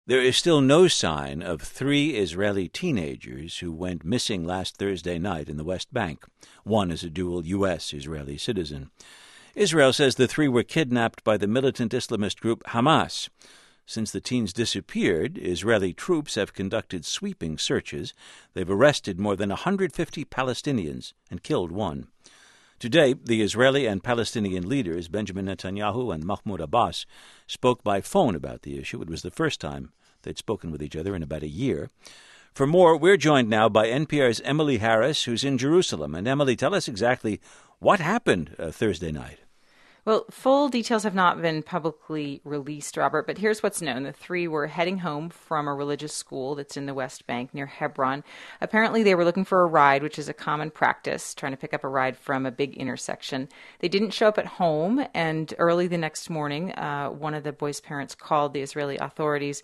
There is still no sign of three Israeli teenagers who went missing last Thursday night in the West Bank. One is a dual U.S.-Israeli citizen. Israel says the three were kidnapped by the militant Islamist group Hamas. Since the teens disappeared, Israeli troops have conducted sweeping searches. They've arrested more than 150 Palestinians and killed one. Today, the Israeli and Palestinian leaders, Benjamin Netanyahu and Mahmoud Abbas, spoke by phone about the issue. It was the first time they'd spoken with each other in about a year. For more, we're joined now by NPR's Emily Harris, who's in Jerusalem. And Emily, tell us exactly what happened Thursday night. Well, full details have not been publicly released, Robert, but here's what's known. The three were heading home from a religious school that's in the West Bank near Hebron. Apparently, they were looking for a ride, which is a common practice, trying to pick up a ride from a big intersection. They didn't show up at home, and early the next morning, one of the boys' parents called the Israeli authorities.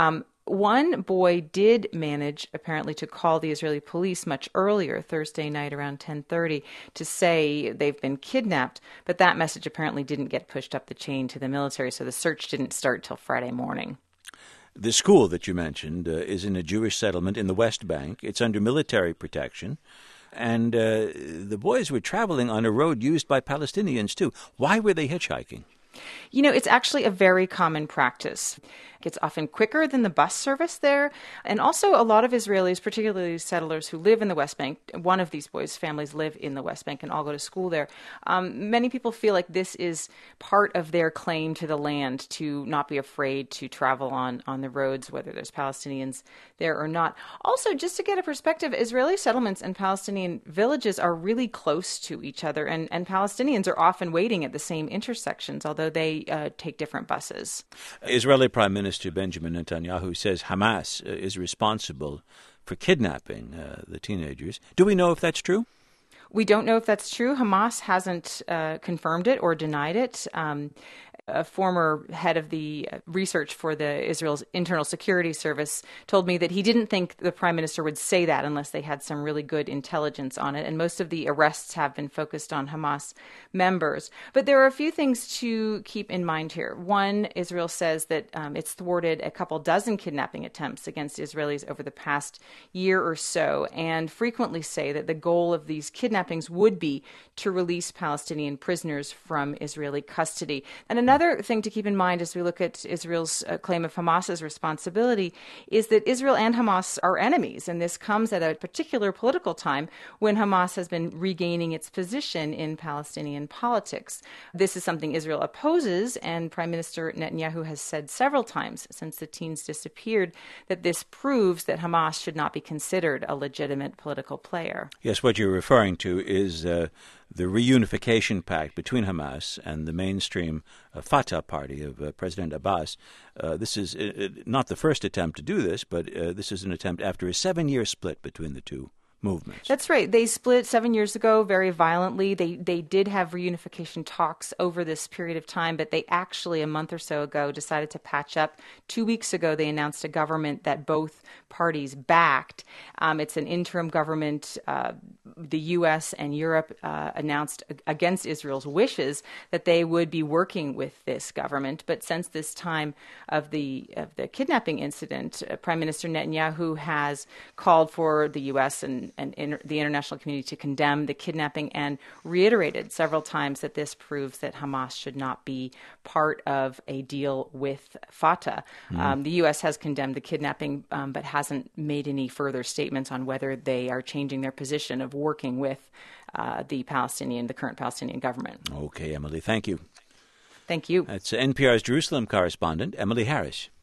One boy did manage, apparently, to call the Israeli police much earlier, Thursday night around 10:30, to say they've been kidnapped. But that message apparently didn't get pushed up the chain to the military, so the search didn't start till Friday morning. The school that you mentioned is in a Jewish settlement in the West Bank. It's under military protection. And the boys were traveling on a road used by Palestinians, too. Why were they hitchhiking? You know, it's actually a very common practice. It's often quicker than the bus service there. And also a lot of Israelis, particularly settlers who live in the West Bank, one of these boys' families live in the West Bank and all go to school there. Many people feel like this is part of their claim to the land, to not be afraid to travel on the roads, whether there's Palestinians there or not. Also, just to get a perspective, Israeli settlements and Palestinian villages are really close to each other, and Palestinians are often waiting at the same intersections, although they take different buses. Israeli Prime Minister Benjamin Netanyahu says Hamas is responsible for kidnapping the teenagers. Do we know if that's true? We don't know if that's true. Hamas hasn't confirmed it or denied it. A former head of the research for the Israel's Internal Security Service told me that he didn't think the prime minister would say that unless they had some really good intelligence on it. And most of the arrests have been focused on Hamas members. But there are a few things to keep in mind here. One, Israel says that it's thwarted a couple dozen kidnapping attempts against Israelis over the past year or so, and frequently say that the goal of these kidnappings would be to release Palestinian prisoners from Israeli custody. And another thing to keep in mind as we look at Israel's claim of Hamas's responsibility is that Israel and Hamas are enemies, and this comes at a particular political time when Hamas has been regaining its position in Palestinian politics. This is something Israel opposes, and Prime Minister Netanyahu has said several times since the teens disappeared that this proves that Hamas should not be considered a legitimate political player. Yes, what you're referring to is the reunification pact between Hamas and the mainstream Fatah party of President Abbas. This is not the first attempt to do this, but this is an attempt after a 7-year split between the two movements. That's right. They split 7 years ago very violently. They did have reunification talks over this period of time, but they actually, a month or so ago, decided to patch up. 2 weeks ago, they announced a government that both parties backed. It's an interim government. The U.S. and Europe announced against Israel's wishes that they would be working with this government. But since this time of the kidnapping incident, Prime Minister Netanyahu has called for the U.S. and the international community to condemn the kidnapping and reiterated several times that this proves that Hamas should not be part of a deal with Fatah. The U.S. has condemned the kidnapping, but hasn't made any further statements on whether they are changing their position of working with the current Palestinian government. Okay, Emily, thank you. Thank you. That's NPR's Jerusalem correspondent, Emily Harris.